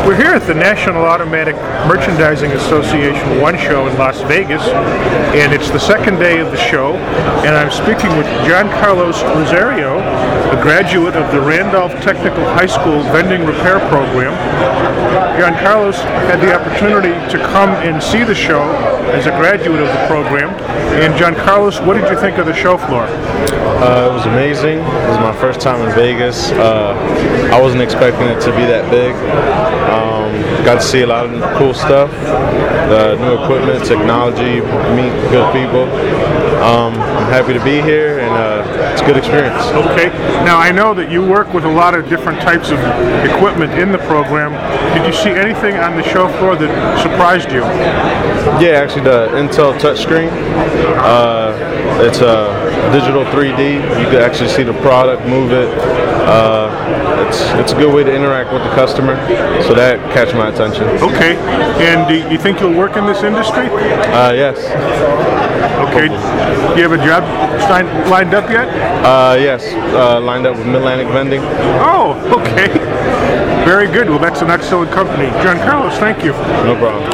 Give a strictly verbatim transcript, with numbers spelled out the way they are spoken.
We're here at the National Automatic Merchandising Association One Show in Las Vegas, and it's the second day of the show, and I'm speaking with John Carlos Rosario, a graduate of the Randolph Technical High School Vending Repair Program. John Carlos had the opportunity to come and see the show as a graduate of the program. And John Carlos, what did you think of the show floor? Uh, it was amazing. It was my first time in Vegas. Uh, I wasn't expecting it to be that big. Um, got to see a lot of cool stuff, the new equipment, technology, meet good people. Um, I'm happy to be here, and uh, it's a good experience. Okay. Now, I know that you work with a lot of different types of equipment in the program. Did you see anything on the show floor that surprised you? Yeah, actually the Intel touchscreen. Uh, it's a digital three D. You can actually see the product, move it. Uh, it's it's a good way to interact with the customer, so that catch my attention. Okay. And do you think you'll work in this industry? Uh, yes. Okay. Do you have a job sign- lined up yet? Uh, yes. Uh, lined up with Mid-Atlantic Vending. Oh, okay. Very good. Well, that's an excellent company. John Carlos, thank you. No problem.